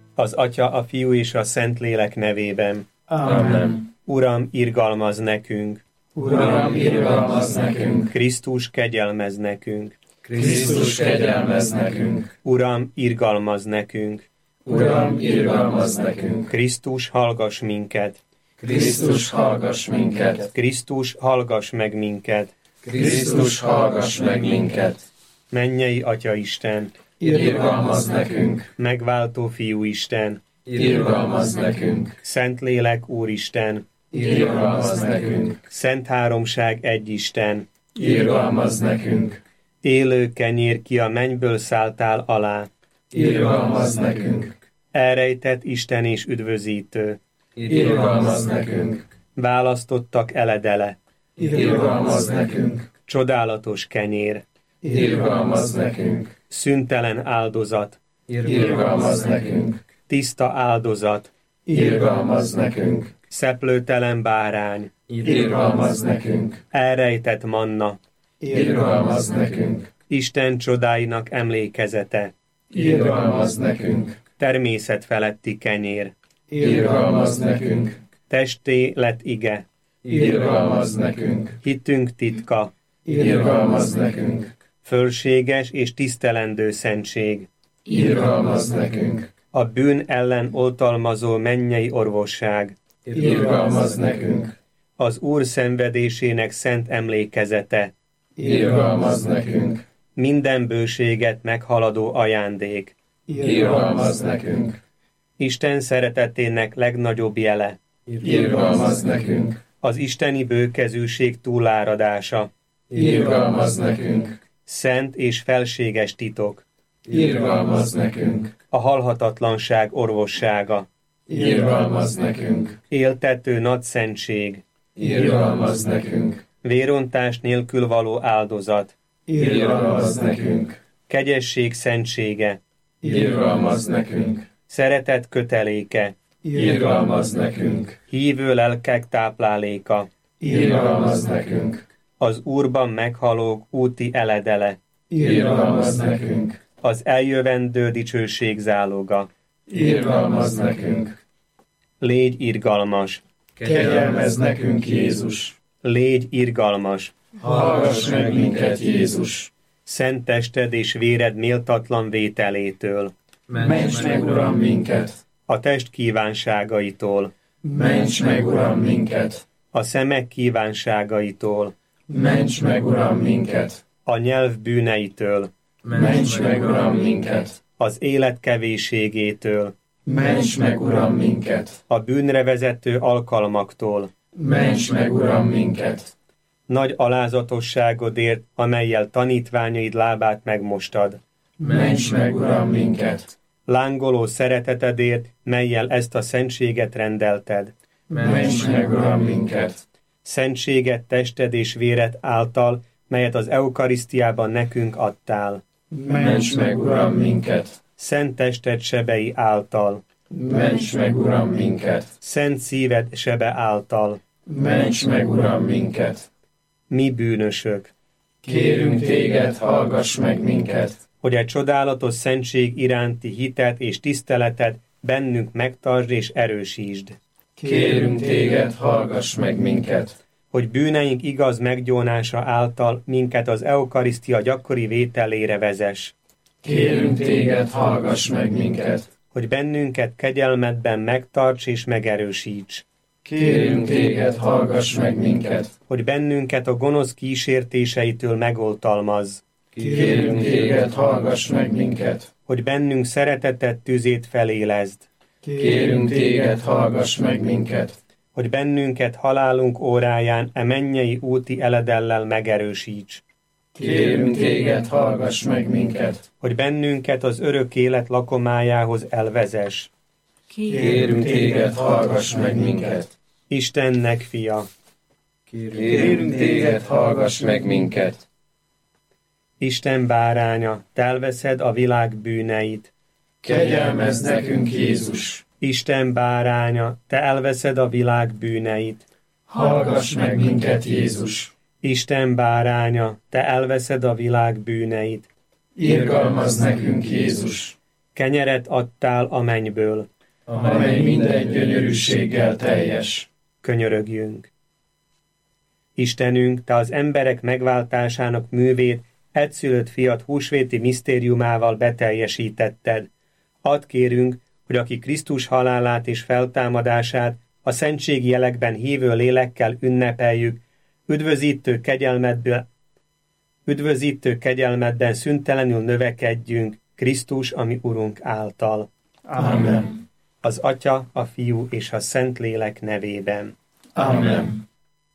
Az Atya, a Fiú és a Szentlélek nevében. Amen. Uram, irgalmazz nekünk! Uram, irgalmazz nekünk! Krisztus, kegyelmezz nekünk! Krisztus, kegyelmezz nekünk! Uram, irgalmazz nekünk! Uram, irgalmazz nekünk! Krisztus, hallgass minket! Krisztus, hallgass minket! Krisztus, hallgass meg minket! Krisztus, hallgass meg minket! Mennyei Atya Isten! Irgalmazz nekünk! Megváltó Fiú Isten! Irgalmazz nekünk! Szentlélek Úristen! Irgalmazz nekünk! Szent Háromság egy Isten! Irgalmazz nekünk! Élő kenyér, ki a mennyből szálltál alá! Irgalmazz nekünk! Elrejtett Isten és üdvözítő! Irgalmazz nekünk! Választottak eledele! Irgalmazz nekünk! Csodálatos kenyér! Irgalmazz nekünk! Szüntelen áldozat! Irgalmazz nekünk! Tiszta áldozat! Irgalmazz nekünk! Szeplőtelen bárány! Irgalmazz nekünk! Elrejtett manna! Irgalmazz nekünk! Isten csodáinak emlékezete! Irgalmazz nekünk! Természet feletti kenyér! Irgalmazz nekünk! Testé lett ige! Irgalmazz nekünk! Hittünk titka! Irgalmazz nekünk! Fölséges és tisztelendő szentség! Irgalmazz nekünk! A bűn ellen oltalmazó mennyei orvosság! Irgalmazz nekünk! Az Úr szenvedésének szent emlékezete! Irgalmazz nekünk! Minden bőséget meghaladó ajándék! Irgalmazz nekünk! Isten szeretetének legnagyobb jele! Irgalmazz nekünk! Az isteni bőkezűség túláradása! Irgalmazz nekünk! Szent és felséges titok! Irgalmazz nekünk! A halhatatlanság orvossága! Irgalmazz nekünk! Éltető nagy szentség! Irgalmazz nekünk! Vérontás nélkül való áldozat! Irgalmazz nekünk! Kegyesség szentsége! Irgalmazz nekünk! Szeretet köteléke! Irgalmazz nekünk! Hívő lelkek tápláléka! Irgalmazz nekünk! Az Úrban meghalók úti eledele! Irgalmazz nekünk! Az eljövendő dicsőség záloga! Irgalmazz nekünk! Légy irgalmas! Kegyelmezz nekünk, Jézus! Légy irgalmas! Hallgass meg minket, Jézus! Szent tested és véred méltatlan vételétől! Ments meg, Uram, minket! A test kívánságaitól! Ments meg, Uram, minket! A szemek kívánságaitól! Ments meg, Uram, minket! A nyelv bűneitől! Ments meg, Uram, minket! Az élet kevésségétől! Ments meg, Uram, minket! A bűnre vezető alkalmaktól! Ments meg, Uram, minket! Nagy alázatosságodért, amellyel tanítványaid lábát megmostad! Ments meg, Uram, minket! Lángoló szeretetedért, mellyel ezt a szentséget rendelted! Ments meg, Uram, minket! Szentséget tested és véred által, melyet az eukarisztiában nekünk adtál! Ments meg, Uram, minket! Szent tested sebei által! Ments meg, Uram, minket! Szent szíved sebe által! Ments meg, Uram, minket! Mi bűnösök! Kérünk téged, hallgass meg minket! Hogy egy csodálatos szentség iránti hitet és tiszteletet bennünk megtartsd és erősítsd! Kérünk téged, hallgass meg minket! Hogy bűneink igaz meggyónása által minket az eukarisztia gyakori vételére vezess! Kérünk téged, hallgass meg minket! Hogy bennünket kegyelmedben megtarts és megerősíts! Kérünk téged, hallgass meg minket! Hogy bennünket a gonosz kísértéseitől megoltalmazz! Kérünk téged, hallgass meg minket! Hogy bennünk szeretetet tüzét felélezd! Kérünk téged, hallgass meg minket! Hogy bennünket halálunk óráján mennyei úti eledellel megerősíts! Kérünk téged, hallgass meg minket! Hogy bennünket az örök élet lakomájához elvezess! Kérünk téged, hallgass meg minket! Istennek fia! Kérünk téged, hallgass meg minket! Isten báránya, te elveszed a világ bűneit! Kegyelmezz nekünk, Jézus! Isten báránya, te elveszed a világ bűneit! Hallgass meg minket, Jézus! Isten báránya, te elveszed a világ bűneit! Irgalmazz nekünk, Jézus! Kenyeret adtál a mennyből, amely minden gyönyörűséggel teljes. Könyörögjünk. Istenünk, Te az emberek megváltásának művét egyszülött fiad húsvéti misztériumával beteljesítetted. Add kérünk, hogy aki Krisztus halálát és feltámadását a szentségi jelekben hívő lélekkel ünnepeljük, üdvözítő kegyelmedben szüntelenül növekedjünk Krisztus, ami Urunk által. Amen. Az Atya, a Fiú és a Szentlélek nevében. Amen.